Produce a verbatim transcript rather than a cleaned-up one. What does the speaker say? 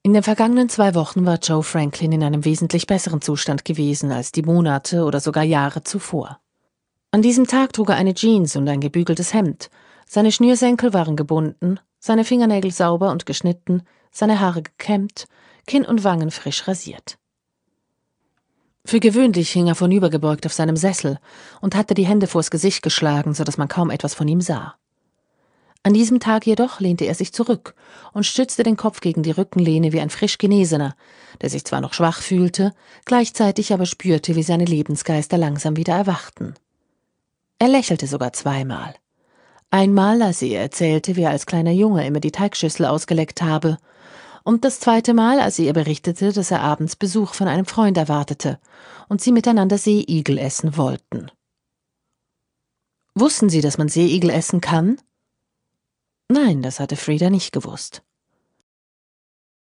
In den vergangenen zwei Wochen war Joe Franklin in einem wesentlich besseren Zustand gewesen als die Monate oder sogar Jahre zuvor. An diesem Tag trug er eine Jeans und ein gebügeltes Hemd, seine Schnürsenkel waren gebunden, seine Fingernägel sauber und geschnitten, seine Haare gekämmt, Kinn und Wangen frisch rasiert. Für gewöhnlich hing er vornübergebeugt auf seinem Sessel und hatte die Hände vors Gesicht geschlagen, so dass man kaum etwas von ihm sah. An diesem Tag jedoch lehnte er sich zurück und stützte den Kopf gegen die Rückenlehne wie ein frisch Genesener, der sich zwar noch schwach fühlte, gleichzeitig aber spürte, wie seine Lebensgeister langsam wieder erwachten. Er lächelte sogar zweimal. Einmal, als sie ihr erzählte, wie er als kleiner Junge immer die Teigschüssel ausgeleckt habe, und das zweite Mal, als sie ihr berichtete, dass er abends Besuch von einem Freund erwartete und sie miteinander Seeigel essen wollten. Wussten Sie, dass man Seeigel essen kann? Nein, das hatte Frida nicht gewusst.